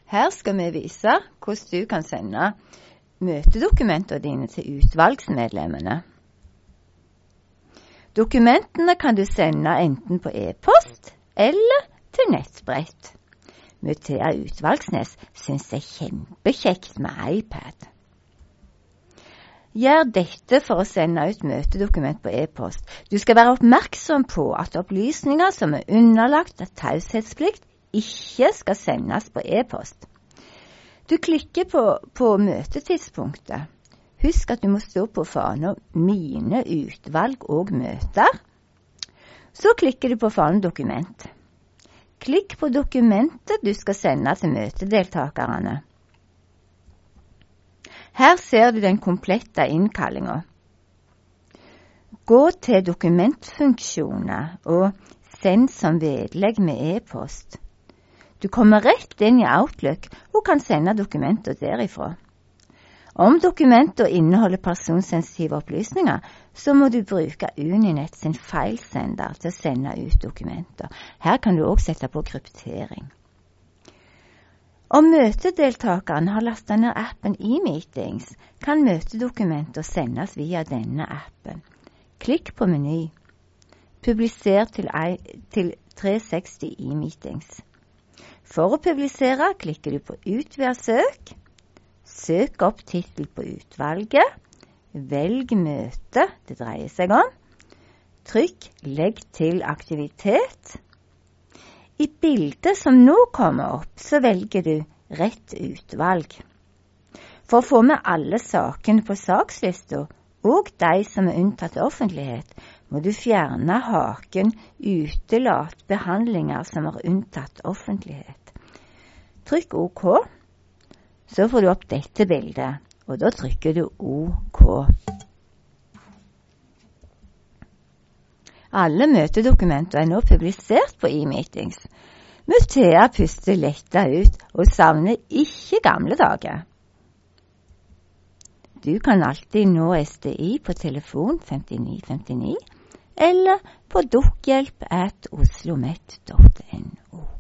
Her skal vi vise hvordan du kan sende møtedokumentene dine til utvalgsmedlemmene. Dokumentene kan du sende enten på e-post eller til nettbrett. Muthea Utvalgsnes synes det er kjempekjekt med iPad. Gjør dette for å sende ut møtedokument på e-post. Du skal være oppmerksom på at opplysninger som er underlagt av taushetsplikt ikke skal sendes på e-post. Du klikker på møtetidspunktet. Husk at du må stå på fanen mine utvalg og møter. Så klikker du på fanen dokument. Klikk på dokumentet du skal sende til møtedeltakerne. Her ser du den komplette innkallingen. Gå til dokumentfunksjoner og send som vedlegg med e-post. Du kommer rett inn i Outlook og kan sende dokumenter derifra. Om dokumenter inneholder personsensitive opplysninger, så må du bruke Uninett sin feilsender til å sende ut dokumenter. Her kan du også sette på kryptering. Om møtedeltakeren har lastet ned appen eMeetings, kan møtedokumenter sendes via denne appen. Klikk på meny. Publiser til 360 eMeetings. For å publisere klikker du på Utvide søk. Søk opp titel på utvalget. Velg møte, det dreier seg om. Trykk legg til aktivitet. I bildet som nå kommer opp, så velger du rett utvalg. For å få med alle sakene på sakslista, og de som er unntatt offentlighet, må du fjerne haken utelat behandlinger som er unntatt offentlighet. Trykk OK, så får du opp dette bildet, og da trykker du OK. Alle møtedokumenter er nå publisert på eMeetings. Muthea puster letta ut og savner ikke gamle dager. Du kan alltid nå SDI på telefon 5959 eller på dokkhjelp@oslomet.no.